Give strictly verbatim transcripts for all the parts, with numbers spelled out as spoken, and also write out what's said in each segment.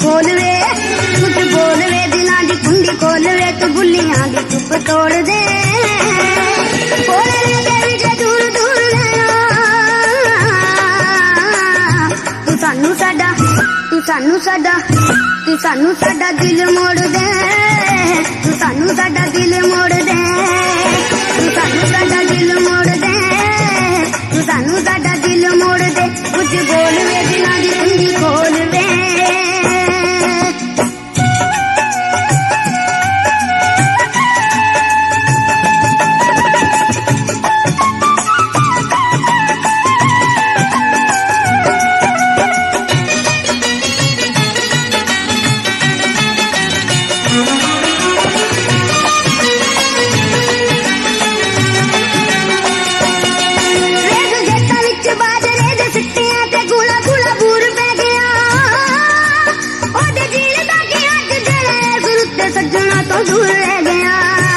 खोल वे, कुछ बोल वे दिलां दी कुंडी खोल वे, तू बुलियां दी चुप तोड़ दे। कोल रहिंदे वी जे दूर दूर रहना, तू सानू साडा तू सानू साडा तू सानू साडा दिल मोड़ दे, तू सानू साडा दिल मोड़ दे, तू सानू साडा दिल मोड़ दे, तू सानू साडा दिल मोड़ दे। कुछ बोल वे दिलां दी कुंडी खोल वे। सजना तो दूर रह गया,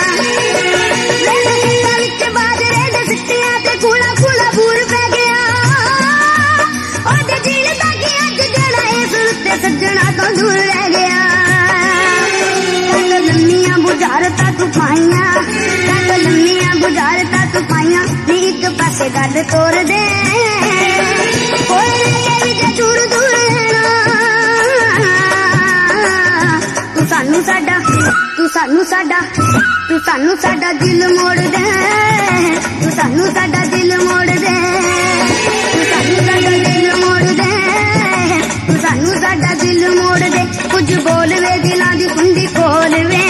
विच बाजरे दे सिट्टियां ते कूड़ा कूड़ा बूर पै गया, ओदे दिल दा की अज जड़ा इस उत्ते सजना तो दूर रह गया। कल लम्मियां बुझारता तू पाइयां, कल लम्मियां बुझारता तू पाइयां, नी इक पासे गल तोड़ दे। कोई रहे विच दूर दूर रहना, तू सानू साडा तू सानू साडा तू सानू साडा दिल मोड़ दे, तू सानू साडा दिल मोड़ दे, तू सानू साडा दिल मोड़ दे, तू सानू साडा दिल मोड़ दे। कुछ बोल वे दिलां दी कुंडी खोल वे।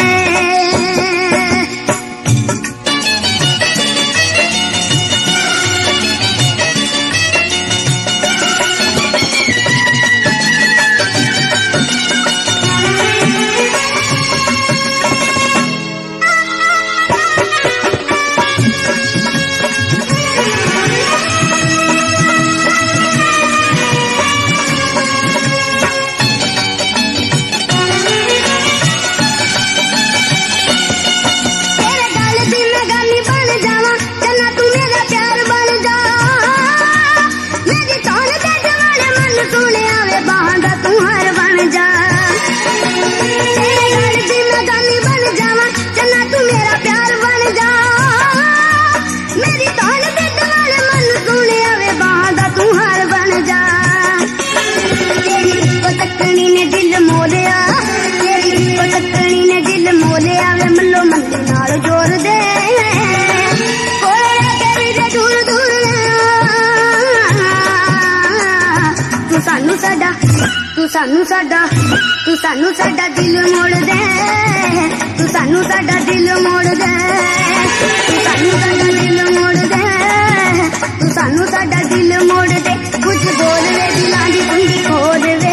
तू सानू साडा तू सानू साडा दिल मोड़ दे, तू सानू साडा दिल मोड़ दे, तू सानू साडा दिल मोड़ दे, तू सानू साडा दिल मोड़ दे। कुछ बोल वे दिलां दी कुंडी खोल वे।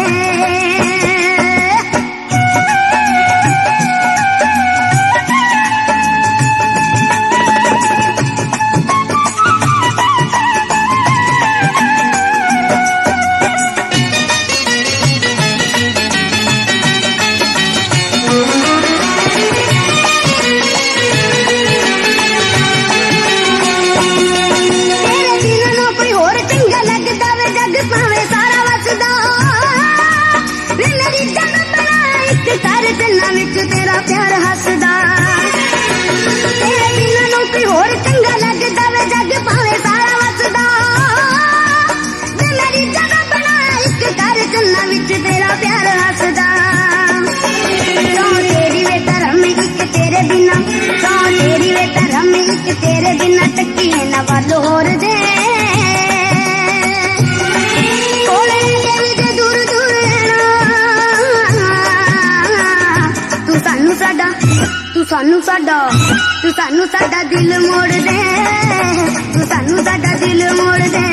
तेरा प्यार हसदा तेरे बिना नू कोई होर चंगा लगदा वे, जग भावे सारा वसदा। वे मेरी जगह बना इक घर चन्ना विच तेरा प्यार हसदा। सौ तेरी वे धर्म इक तेरे बिना, सौ तेरी वे धर्म इक तेरे बिना, टक्की ना वल होर दे। तू सानू साडा तू सानू साडा दिल मोड़ दे, तू सानू साडा दिल मोड़ दे,